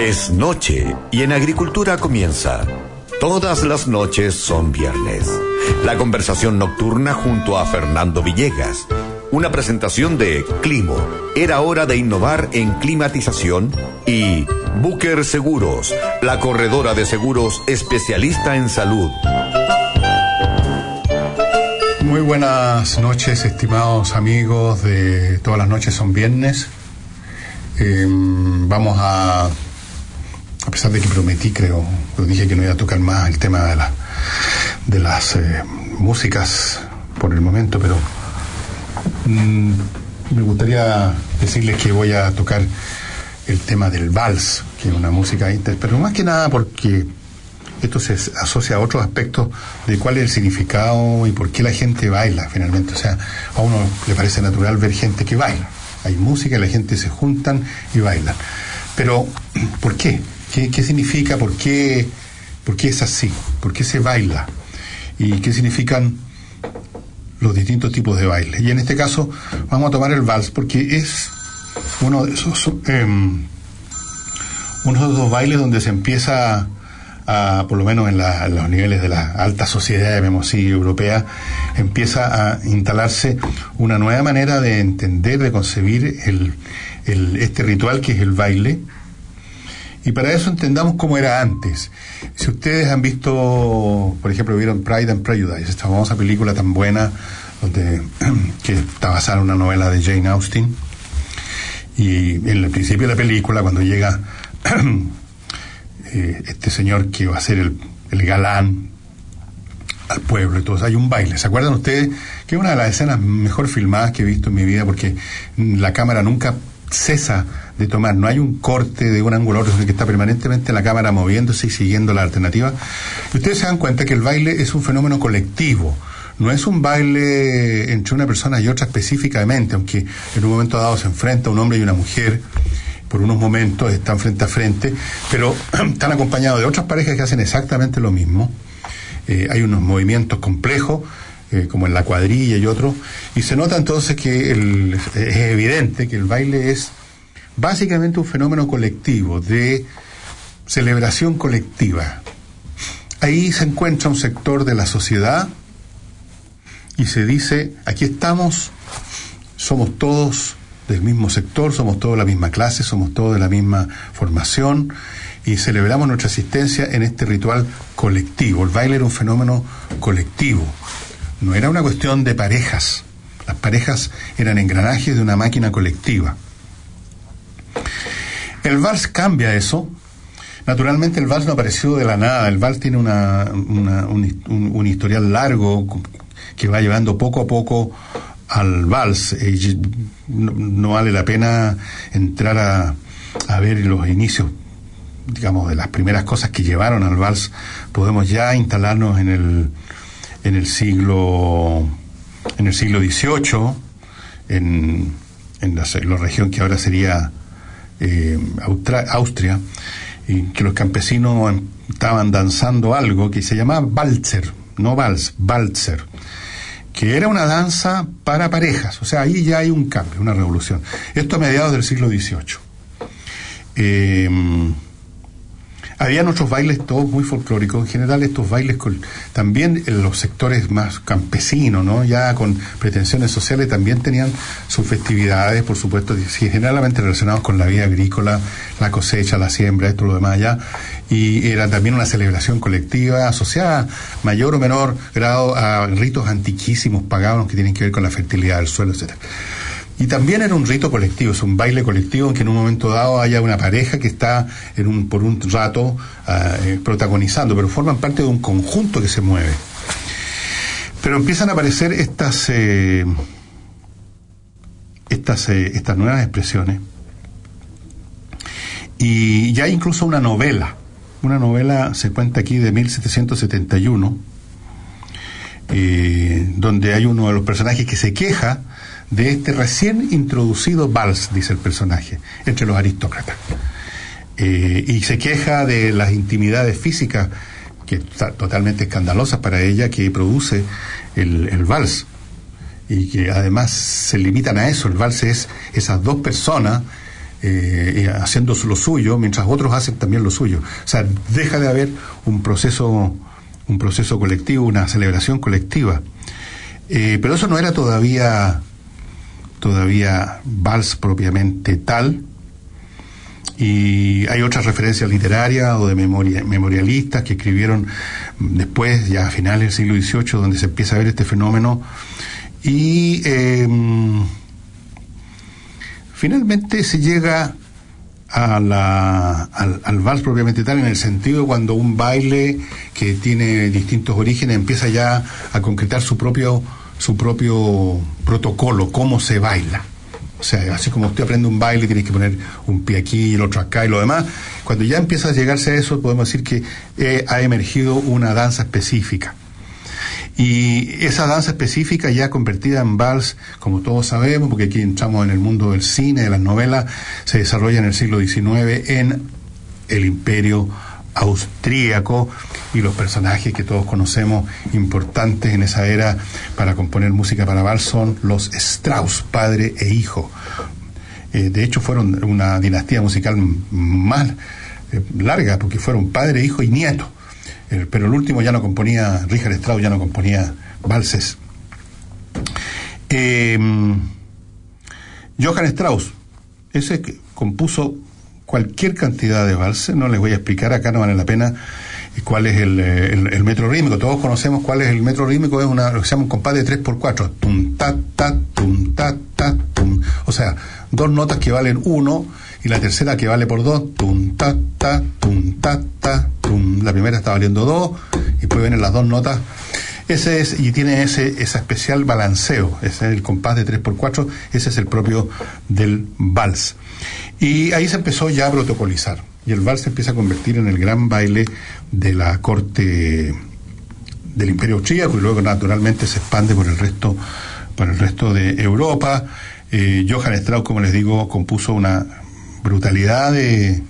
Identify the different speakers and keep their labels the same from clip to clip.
Speaker 1: Es noche y en agricultura comienza. Todas las noches son viernes. La conversación nocturna junto a Fernando Villegas. Una presentación de Climo. Era hora de innovar en climatización. Y Booker Seguros, la corredora de seguros especialista en salud.
Speaker 2: Muy buenas noches, estimados amigos de Todas las noches son viernes. Vamos a pesar de que prometí, creo, lo dije que no iba a tocar más el tema de las músicas por el momento, pero me gustaría decirles que voy a tocar el tema del vals, que es una música pero más que nada porque esto se asocia a otros aspectos de cuál es el significado y por qué la gente baila finalmente. O sea, a uno le parece natural ver gente que baila. Hay música y la gente se juntan y bailan. Pero, ¿por qué? ¿Qué significa? ¿Por qué es así? ¿Por qué se baila? ¿Y qué significan los distintos tipos de baile? Y en este caso vamos a tomar el vals porque es uno de esos dos bailes donde se empieza por lo menos en los niveles de la alta sociedad, digamos así, europea, empieza a instalarse una nueva manera de entender, de concebir este ritual que es el baile. Y para eso entendamos cómo era antes. Si ustedes han visto, por ejemplo, vieron Pride and Prejudice, esta famosa película tan buena que está basada en una novela de Jane Austen, y en el principio de la película, cuando llega este señor que va a ser el galán al pueblo y todo, hay un baile. ¿Se acuerdan ustedes? Que es una de las escenas mejor filmadas que he visto en mi vida, porque la cámara nunca cesa de tomar, no hay un corte de un ángulo a otro, sino que está permanentemente la cámara moviéndose y siguiendo la alternativa. Y ustedes se dan cuenta que el baile es un fenómeno colectivo, no es un baile entre una persona y otra específicamente, aunque en un momento dado se enfrenta un hombre y una mujer, por unos momentos están frente a frente, pero están acompañados de otras parejas que hacen exactamente lo mismo. Hay unos movimientos complejos, como en la cuadrilla y otros, y se nota entonces que es evidente que el baile es básicamente un fenómeno colectivo, de celebración colectiva. Ahí se encuentra un sector de la sociedad y se dice, aquí estamos, somos todos del mismo sector, somos todos de la misma clase, somos todos de la misma formación y celebramos nuestra existencia en este ritual colectivo. El baile era un fenómeno colectivo, no era una cuestión de parejas. Las parejas eran engranajes de una máquina colectiva. El vals cambia eso. Naturalmente el vals no apareció de la nada. El vals tiene un historial largo que va llevando poco a poco al vals. No vale la pena entrar a ver los inicios, digamos, de las primeras cosas que llevaron al vals. Podemos ya instalarnos en el siglo XVIII, en la región que ahora sería Austria, y que los campesinos estaban danzando algo que se llamaba Walzer, no vals, Walzer, que era una danza para parejas. O sea, ahí ya hay un cambio, una revolución. Esto a mediados del siglo XVIII. Habían otros bailes todos muy folclóricos. En general estos bailes también en los sectores más campesinos, ¿no? Ya con pretensiones sociales, también tenían sus festividades, por supuesto, generalmente relacionados con la vida agrícola, la cosecha, la siembra, esto, lo demás allá. Y era también una celebración colectiva asociada, mayor o menor grado, a ritos antiquísimos paganos que tienen que ver con la fertilidad del suelo, etcétera. Y también era un rito colectivo, es un baile colectivo en que en un momento dado haya una pareja que está por un rato protagonizando, pero forman parte de un conjunto que se mueve. Pero empiezan a aparecer estas nuevas expresiones, y ya hay incluso una novela se cuenta aquí de 1771, donde hay uno de los personajes que se queja de este recién introducido vals, dice el personaje, entre los aristócratas. Y se queja de las intimidades físicas, que son totalmente escandalosas para ella, que produce el vals. Y que además se limitan a eso. El vals es esas dos personas haciendo lo suyo, mientras otros hacen también lo suyo. O sea, deja de haber un proceso colectivo, una celebración colectiva. Pero eso no era todavía vals propiamente tal. Y hay otras referencias literarias o de memorialistas que escribieron después, ya a finales del siglo XVIII, donde se empieza a ver este fenómeno. Y finalmente se llega al vals propiamente tal, en el sentido cuando un baile que tiene distintos orígenes empieza ya a concretar su propio protocolo, cómo se baila. O sea, así como usted aprende un baile, tiene que poner un pie aquí y el otro acá y lo demás. Cuando ya empieza a llegarse a eso, podemos decir que ha emergido una danza específica. Y esa danza específica ya convertida en vals, como todos sabemos, porque aquí entramos en el mundo del cine, de las novelas, se desarrolla en el siglo XIX en el Imperio austríaco, y los personajes que todos conocemos importantes en esa era para componer música para vals son los Strauss, padre e hijo. De hecho fueron una dinastía musical más larga, porque fueron padre, hijo y nieto. Pero el último ya no componía, Richard Strauss ya no componía valses. Johann Strauss, ese que compuso cualquier cantidad de valses, no les voy a explicar acá, no vale la pena cuál es el metro rítmico. Todos conocemos cuál es el metro rítmico, es lo que se llama un compás de 3x4, tum ta ta tum ta ta tum, o sea, dos notas que valen 1 y la tercera que vale por 2, tum ta ta tum ta ta tum. La primera está valiendo 2 y después vienen las dos notas. Ese es, y tiene ese especial balanceo, ese es el compás de 3x4, ese es el propio del vals. Y ahí se empezó ya a protocolizar, y el vals se empieza a convertir en el gran baile de la corte del Imperio austríaco, y luego naturalmente se expande por el resto de Europa. Johann Strauss, como les digo, compuso una brutalidad de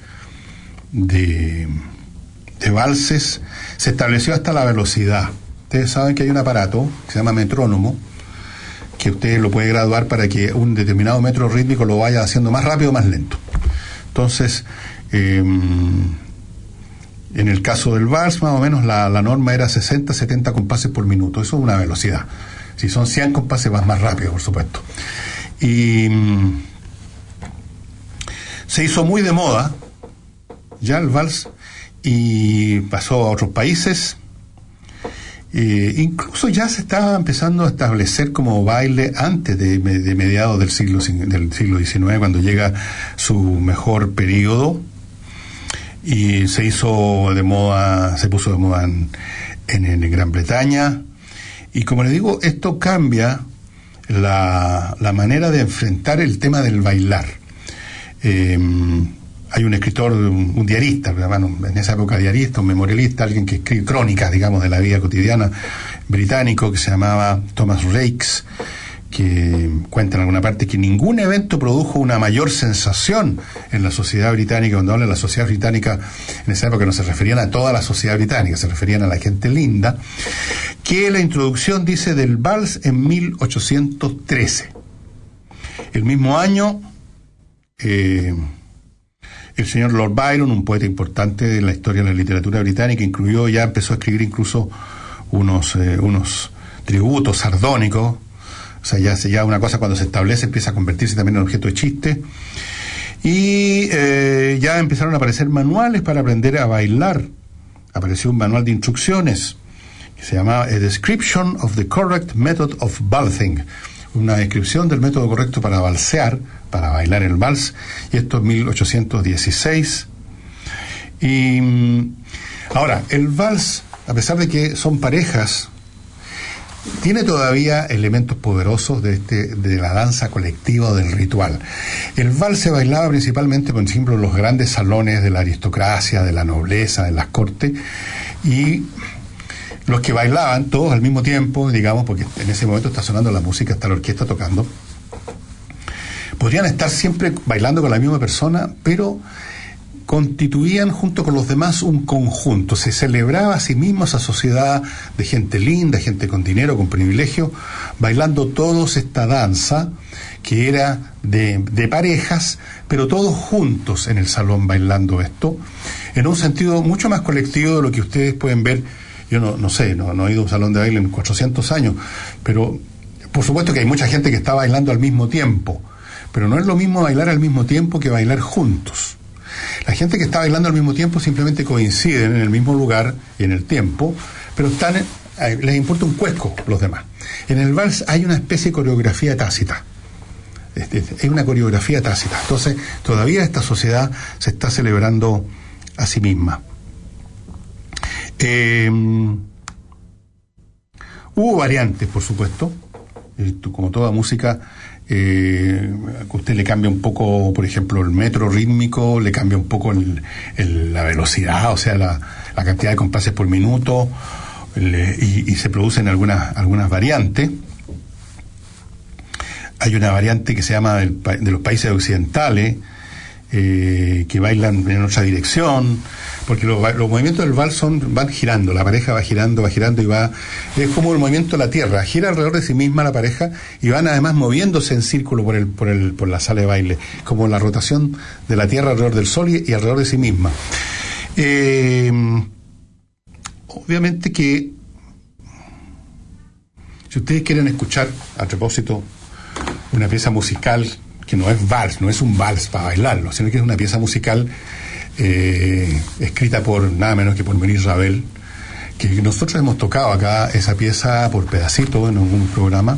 Speaker 2: valses. Se estableció hasta la velocidad. Ustedes saben que hay un aparato que se llama metrónomo, que usted lo puede graduar para que un determinado metro rítmico lo vaya haciendo más rápido o más lento. Entonces, en el caso del vals, más o menos la norma era 60-70 compases por minuto. Eso es una velocidad. Si son 100 compases, vas más rápido, por supuesto. Y se hizo muy de moda ya el vals, y pasó a otros países. Incluso ya se estaba empezando a establecer como baile antes de mediados del siglo XIX, cuando llega su mejor periodo, y se puso de moda en Gran Bretaña. Y como les digo, esto cambia la manera de enfrentar el tema del bailar. Hay un escritor, un diarista, en esa época diarista, un memorialista, alguien que escribe crónicas, digamos, de la vida cotidiana, británico, que se llamaba Thomas Raikes, que cuenta en alguna parte que ningún evento produjo una mayor sensación en la sociedad británica. Cuando habla de la sociedad británica, en esa época no se referían a toda la sociedad británica, se referían a la gente linda, que la introducción, dice, del vals en 1813. El mismo año, el señor Lord Byron, un poeta importante de la historia de la literatura británica, empezó a escribir incluso unos tributos sardónicos. O sea, ya una cosa, cuando se establece, empieza a convertirse también en objeto de chiste. Y ya empezaron a aparecer manuales para aprender a bailar. Apareció un manual de instrucciones que se llamaba A Description of the Correct Method of Valsing, una descripción del método correcto para valsear, para bailar el vals, y esto en 1816. Y ahora, el vals, a pesar de que son parejas, tiene todavía elementos poderosos de la danza colectiva o del ritual. El vals se bailaba principalmente, por ejemplo, en los grandes salones de la aristocracia, de la nobleza, de las cortes, y los que bailaban todos al mismo tiempo, digamos, porque en ese momento está sonando la música, está la orquesta tocando, podrían estar siempre bailando con la misma persona, pero constituían junto con los demás un conjunto. Se celebraba a sí mismo esa sociedad de gente linda, gente con dinero, con privilegio, bailando todos esta danza que era de parejas, pero todos juntos en el salón bailando esto, en un sentido mucho más colectivo de lo que ustedes pueden ver. Yo no sé, no he ido a un salón de baile en 400 años, pero por supuesto que hay mucha gente que está bailando al mismo tiempo, pero no es lo mismo bailar al mismo tiempo que bailar juntos. La gente que está bailando al mismo tiempo simplemente coinciden en el mismo lugar y en el tiempo, pero les importa un cuesco los demás. En el vals hay una especie de coreografía tácita. Es una coreografía tácita. Entonces, todavía esta sociedad se está celebrando a sí misma. Hubo variantes, por supuesto. Como toda música, usted le cambia un poco, por ejemplo, el metro rítmico, le cambia un poco la velocidad, o sea, la cantidad de compases por minuto, y se producen algunas variantes. Hay una variante que se llama de los países occidentales, que bailan en otra dirección, porque los movimientos del vals van girando, la pareja va girando y va, es como el movimiento de la tierra, gira alrededor de sí misma la pareja y van además moviéndose en círculo por la sala de baile, como la rotación de la tierra alrededor del sol y alrededor de sí misma. Obviamente que si ustedes quieren escuchar a propósito una pieza musical que no es vals, no es un vals para bailarlo, sino que es una pieza musical escrita por nada menos que por Maurice Ravel, que nosotros hemos tocado acá esa pieza por pedacitos en algún programa.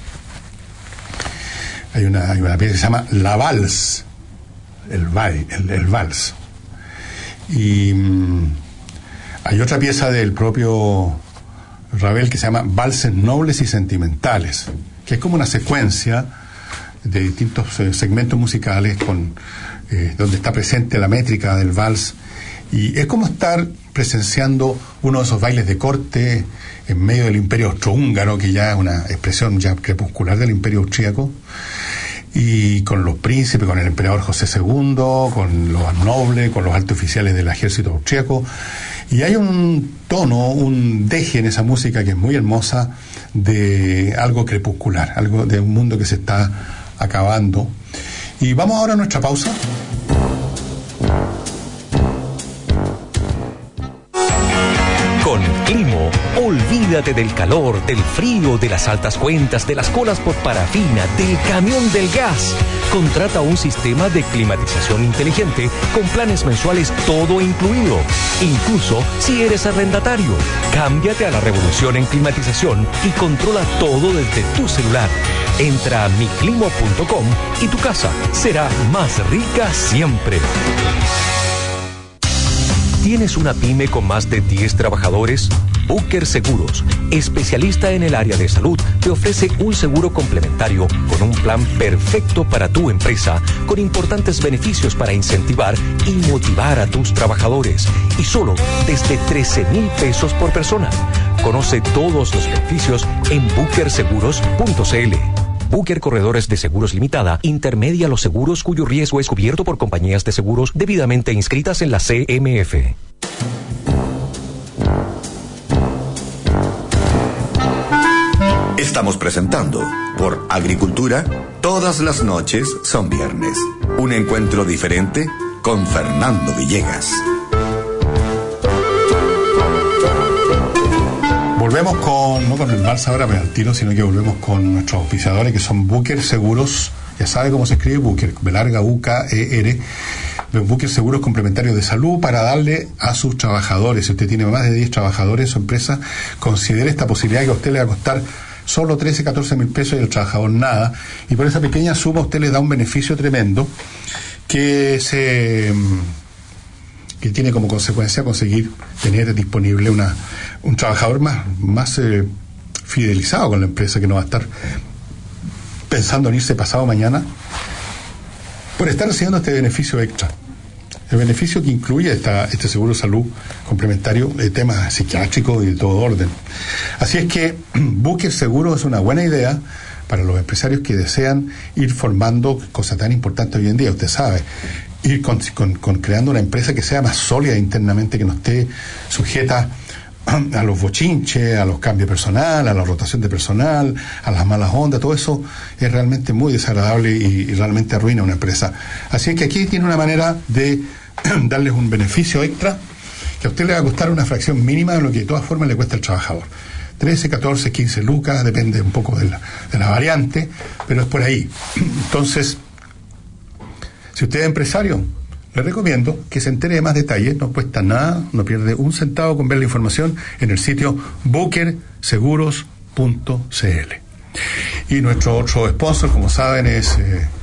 Speaker 2: Hay una pieza que se llama La Vals, el vals, y hay otra pieza del propio Ravel que se llama Valses Nobles y Sentimentales, que es como una secuencia de distintos segmentos musicales donde está presente la métrica del vals, y es como estar presenciando uno de esos bailes de corte en medio del Imperio Austrohúngaro, que ya es una expresión ya crepuscular del Imperio Austríaco, y con los príncipes, con el emperador José II, con los nobles, con los altos oficiales del ejército austríaco, y hay un tono, un deje en esa música que es muy hermosa, de algo crepuscular, algo de un mundo que se está acabando. Y vamos ahora a nuestra pausa.
Speaker 3: Con Climo, olvídate del calor, del frío, de las altas cuentas, de las colas por parafina, del camión del gas. Contrata un sistema de climatización inteligente con planes mensuales todo incluido, incluso si eres arrendatario. Cámbiate a la revolución en climatización y controla todo desde tu celular. Entra a miclimo.com y tu casa será más rica siempre. ¿Tienes una pyme con más de 10 trabajadores? Booker Seguros, especialista en el área de salud, te ofrece un seguro complementario con un plan perfecto para tu empresa, con importantes beneficios para incentivar y motivar a tus trabajadores, y solo desde 13,000 pesos por persona. Conoce todos los beneficios en bookerseguros.cl. Booker Corredores de Seguros Limitada intermedia los seguros cuyo riesgo es cubierto por compañías de seguros debidamente inscritas en la CMF.
Speaker 1: Estamos presentando por Agricultura, todas las noches son viernes. Un encuentro diferente con Fernando Villegas.
Speaker 2: Volvemos no con el vals ahora al tiro, sino que volvemos con nuestros auspiciadores, que son Booker Seguros. Ya sabe cómo se escribe Booker, larga U-K-E-R. Los Booker Seguros Complementarios de Salud, para darle a sus trabajadores. Si usted tiene más de 10 trabajadores en su empresa, considere esta posibilidad que a usted le va a costar solo 13, 14 mil pesos y al trabajador nada. Y por esa pequeña suma usted le da un beneficio tremendo que tiene como consecuencia conseguir tener disponible un trabajador más fidelizado con la empresa, que no va a estar pensando en irse pasado mañana por estar recibiendo este beneficio extra. El beneficio que incluye este seguro de salud complementario de temas psiquiátricos y de todo orden. Así es que Booker Seguro es una buena idea para los empresarios que desean ir formando cosas tan importantes hoy en día. Usted sabe ir con creando una empresa que sea más sólida internamente, que no esté sujeta a los bochinches, a los cambios personal, a la rotación de personal, a las malas ondas. Todo eso es realmente muy desagradable y realmente arruina una empresa. Así es que aquí tiene una manera de darles un beneficio extra que a usted le va a costar una fracción mínima de lo que de todas formas le cuesta al trabajador. 13, 14, 15 lucas, depende un poco de la variante, pero es por ahí. Entonces, si usted es empresario, le recomiendo que se entere de más detalles, no cuesta nada, no pierde un centavo con ver la información en el sitio bookerseguros.cl. Y nuestro otro sponsor, como saben, es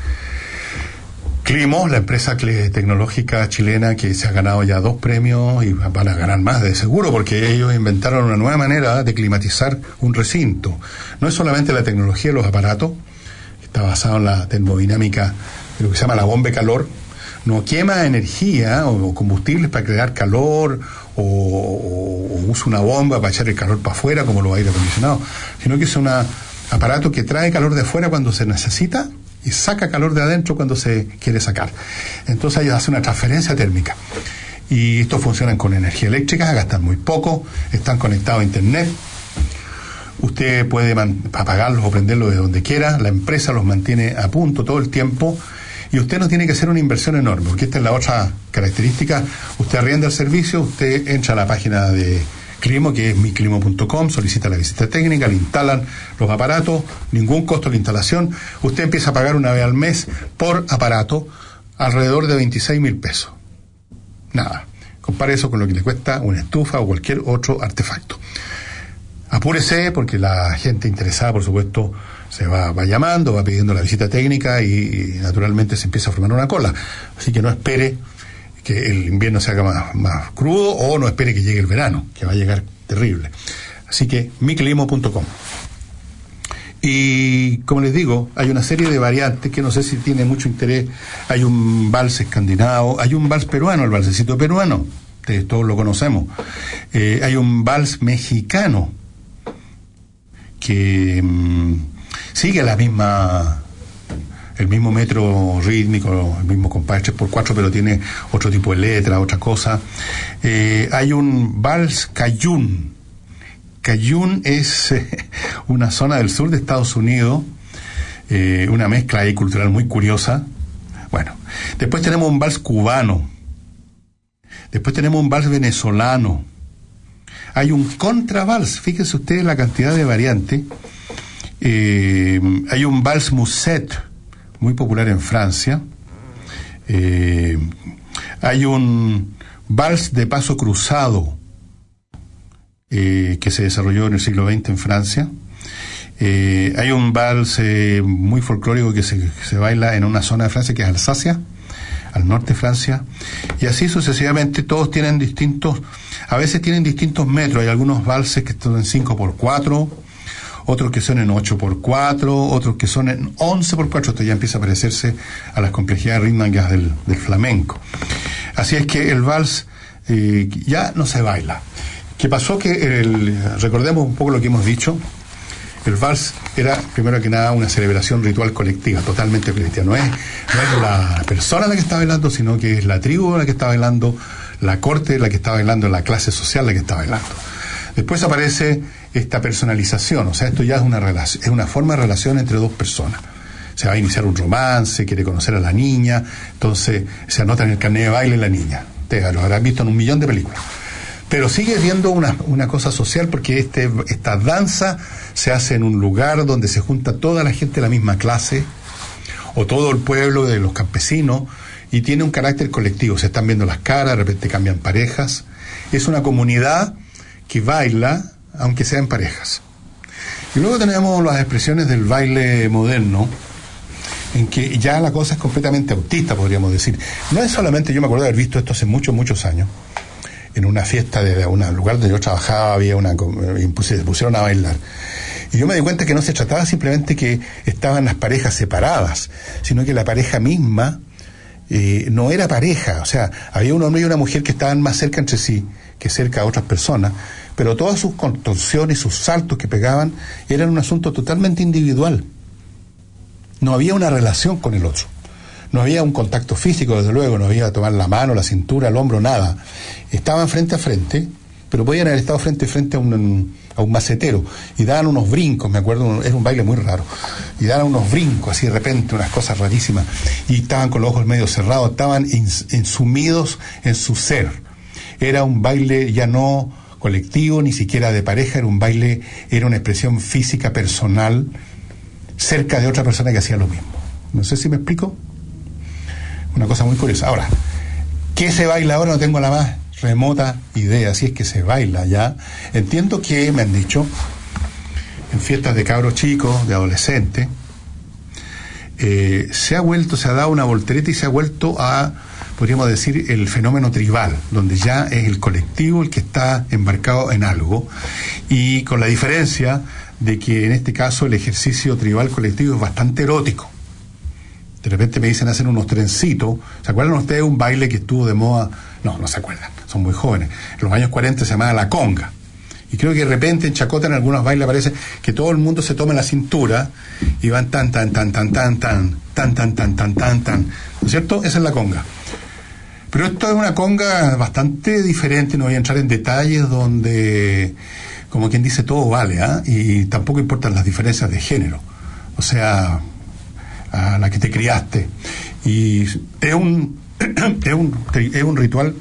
Speaker 2: Climo, la empresa tecnológica chilena que se ha ganado ya 2 premios y van a ganar más de seguro, porque ellos inventaron una nueva manera de climatizar un recinto. No es solamente la tecnología de los aparatos, que está basado en la termodinámica de lo que se llama la bomba de calor. No quema energía o combustibles para crear calor o usa una bomba para echar el calor para afuera como los aire acondicionados, sino que es un aparato que trae calor de afuera cuando se necesita y saca calor de adentro cuando se quiere sacar. Entonces ellos hacen una transferencia térmica. Y estos funcionan con energía eléctrica, gastan muy poco, están conectados a internet. Usted puede apagarlos o prenderlos de donde quiera, la empresa los mantiene a punto todo el tiempo. Y usted no tiene que hacer una inversión enorme, porque esta es la otra característica. Usted arrienda el servicio, usted entra a la página de Climo, que es miclimo.com, solicita la visita técnica, le instalan los aparatos, ningún costo de la instalación. Usted empieza a pagar una vez al mes por aparato alrededor de 26,000 pesos. Nada. Compare eso con lo que le cuesta una estufa o cualquier otro artefacto. Apúrese, porque la gente interesada, por supuesto, se va llamando, va pidiendo la visita técnica y naturalmente se empieza a formar una cola. Así que no espere que el invierno se haga más crudo, o no espere que llegue el verano, que va a llegar terrible. Así que miclimo.com. Y como les digo, hay una serie de variantes que no sé si tiene mucho interés. Hay un vals escandinavo, hay un vals peruano, el valsecito peruano, todos lo conocemos. Hay un vals mexicano que sigue el mismo metro rítmico, el mismo compás 3x4, pero tiene otro tipo de letra, otra cosa. Hay un vals cajún. Cajún es una zona del sur de Estados Unidos, una mezcla ahí cultural muy curiosa. Bueno, después tenemos un vals cubano, después tenemos un vals venezolano. Hay un contravals, fíjense ustedes la cantidad de variantes. Hay un vals muset, muy popular en Francia. Hay un vals de paso cruzado, que se desarrolló en el siglo XX en Francia. Hay un vals muy folclórico que se baila en una zona de Francia que es Alsacia, al norte de Francia, y así sucesivamente. Todos tienen a veces tienen distintos metros. Hay algunos valses que son en 5x4, otros que son en 8x4, otros que son en 11x4. Esto ya empieza a parecerse a las complejidades rítmicas del flamenco. Así es que el vals ya no se baila. ¿Qué pasó? Que recordemos un poco lo que hemos dicho. El vals era, primero que nada, una celebración ritual colectiva, totalmente cristiana. No es la persona la que está bailando, sino que es la tribu la que está bailando, la corte la que está bailando, la clase social la que está bailando. Después aparece esta personalización, o sea, esto ya es una forma de relación entre dos personas. Se va a iniciar un romance, quiere conocer a la niña, entonces se anota en el carnet de baile la niña. Ustedes lo habrán visto en 1.000.000 de películas. Pero sigue viendo una cosa social, porque esta danza se hace en un lugar donde se junta toda la gente de la misma clase, o todo el pueblo de los campesinos, y tiene un carácter colectivo. Se están viendo las caras, de repente cambian parejas. Es una comunidad que baila, aunque sea en parejas. Y luego tenemos las expresiones del baile moderno, en que ya la cosa es completamente autista, podríamos decir. No es solamente, yo me acuerdo de haber visto esto hace muchos años, en una fiesta de un lugar donde yo trabajaba, se pusieron a bailar. Y yo me di cuenta que no se trataba simplemente que estaban las parejas separadas, sino que la pareja misma no era pareja. O sea, había un hombre y una mujer que estaban más cerca entre sí que cerca a otras personas, pero todas sus contorsiones, sus saltos que pegaban, eran un asunto totalmente individual. No había una relación con el otro. No había un contacto físico, desde luego, no había tomar la mano, la cintura, el hombro, nada. Estaban frente a frente, pero podían haber estado frente a frente a un macetero, y daban unos brincos, me acuerdo, era un baile muy raro, y daban unos brincos así de repente, unas cosas rarísimas, y estaban con los ojos medio cerrados, estaban sumidos en su ser. Era un baile ya no colectivo, ni siquiera de pareja, era un baile, era una expresión física personal cerca de otra persona que hacía lo mismo. No sé si me explico. Una cosa muy curiosa. Ahora, ¿qué se baila ahora? No tengo la más remota idea, si es que se baila ya. Entiendo que me han dicho en fiestas de cabros chicos, de adolescentes, se ha dado una voltereta y se ha vuelto a, podríamos decir, el fenómeno tribal, donde ya es el colectivo el que está embarcado en algo, y con la diferencia de que en este caso el ejercicio tribal colectivo es bastante erótico. De repente me dicen hacer unos trencitos. ¿Se acuerdan ustedes de un baile que estuvo de moda? No se acuerdan, son muy jóvenes. En los años 40 se llamaba la conga. Y creo que de repente en Chacota en algunos bailes aparece que todo el mundo se toma la cintura y van tan, tan, tan, tan, tan, tan, tan, tan, tan, tan, tan, tan. ¿No es cierto? Esa es la conga. Pero esto es una conga bastante diferente, no voy a entrar en detalles donde, como quien dice, todo vale, ¿ah? Y tampoco importan las diferencias de género. O sea, a la que te criaste, y es un ritual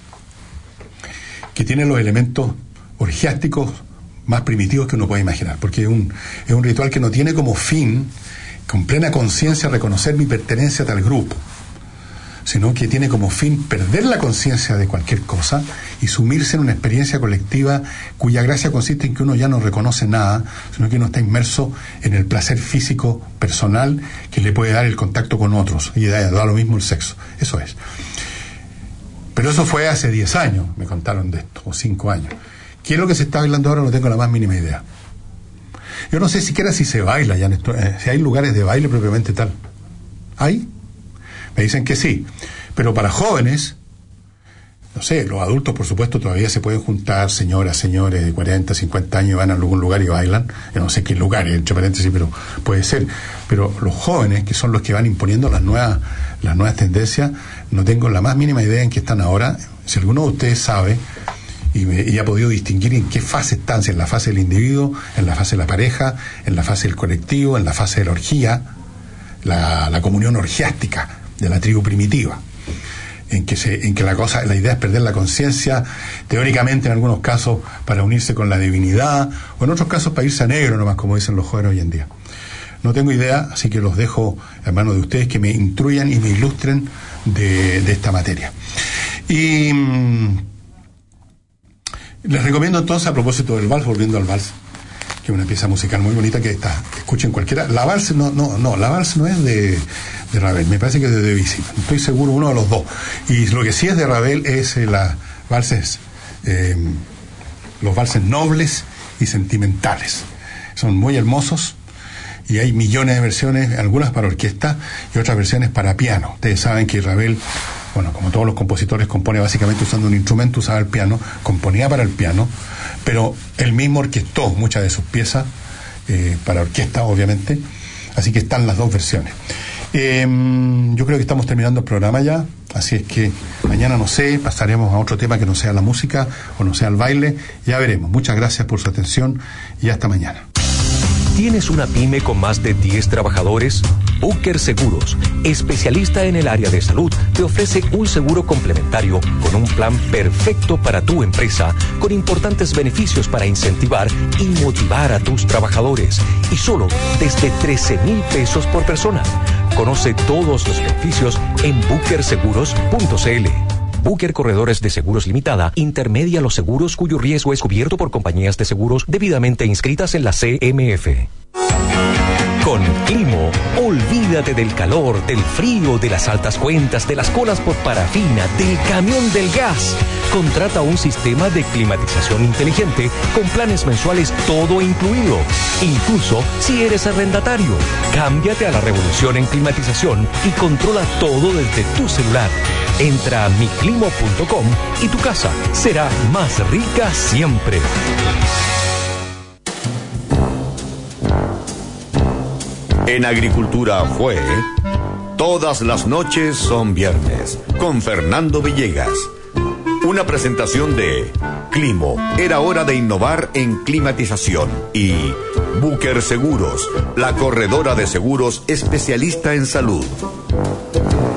Speaker 2: que tiene los elementos orgiásticos más primitivos que uno puede imaginar, porque es un ritual que no tiene como fin, con plena conciencia, reconocer mi pertenencia a tal grupo, sino que tiene como fin perder la conciencia de cualquier cosa y sumirse en una experiencia colectiva cuya gracia consiste en que uno ya no reconoce nada, sino que uno está inmerso en el placer físico personal que le puede dar el contacto con otros, y da lo mismo el sexo. Eso es. Pero eso fue hace 10 años, me contaron de esto, o 5 años. ¿Qué es lo que se está bailando ahora? No tengo la más mínima idea. Yo no sé siquiera si se baila ya, si hay lugares de baile propiamente tal. ¿Hay? Me dicen que sí, pero para jóvenes, no sé, los adultos por supuesto todavía se pueden juntar, señoras, señores de 40, 50 años, van a algún lugar y bailan. Yo no sé qué lugar, entre paréntesis, pero puede ser. Pero los jóvenes, que son los que van imponiendo las nuevas tendencias, no tengo la más mínima idea en qué están ahora. Si alguno de ustedes sabe y ha podido distinguir en qué fase están, si en la fase del individuo, en la fase de la pareja, en la fase del colectivo, en la fase de la orgía, la comunión orgiástica de la tribu primitiva, en que la idea es perder la conciencia, teóricamente en algunos casos para unirse con la divinidad, o en otros casos para irse a negro nomás, como dicen los jóvenes hoy en día. No tengo idea, así que los dejo en manos de ustedes que me instruyan y me ilustren de esta materia. Y les recomiendo entonces, a propósito del vals, volviendo al vals, que es una pieza musical muy bonita que escuchen cualquiera. La vals la vals no es de Ravel, me parece que es de Debussy, no estoy seguro, uno de los dos. Y lo que sí es de Ravel es los valses nobles y sentimentales. Son muy hermosos y hay millones de versiones, algunas para orquesta y otras versiones para piano. Ustedes saben que Ravel, bueno, como todos los compositores, compone básicamente usando un instrumento, usaba el piano, componía para el piano, pero él mismo orquestó muchas de sus piezas para orquesta, obviamente, así que están las dos versiones. Yo creo que estamos terminando el programa ya, así es que mañana, no sé, pasaremos a otro tema que no sea la música o no sea el baile, ya veremos. Muchas gracias por su atención y hasta mañana.
Speaker 3: ¿Tienes una pyme con más de 10 trabajadores? Booker Seguros, especialista en el área de salud, te ofrece un seguro complementario con un plan perfecto para tu empresa, con importantes beneficios para incentivar y motivar a tus trabajadores, y solo desde 13,000 pesos por persona. Conoce todos los beneficios en bookerseguros.cl. Booker Corredores de Seguros Limitada intermedia los seguros cuyo riesgo es cubierto por compañías de seguros debidamente inscritas en la CMF. Con Climo, olvídate del calor, del frío, de las altas cuentas, de las colas por parafina, del camión del gas. Contrata un sistema de climatización inteligente con planes mensuales todo incluido. Incluso si eres arrendatario, cámbiate a la revolución en climatización y controla todo desde tu celular. Entra a miclimo.com y tu casa será más rica siempre.
Speaker 1: En agricultura fue Todas las noches son viernes, con Fernando Villegas. Una presentación de Climo, era hora de innovar en climatización. Y Búker Seguros, la corredora de seguros especialista en salud.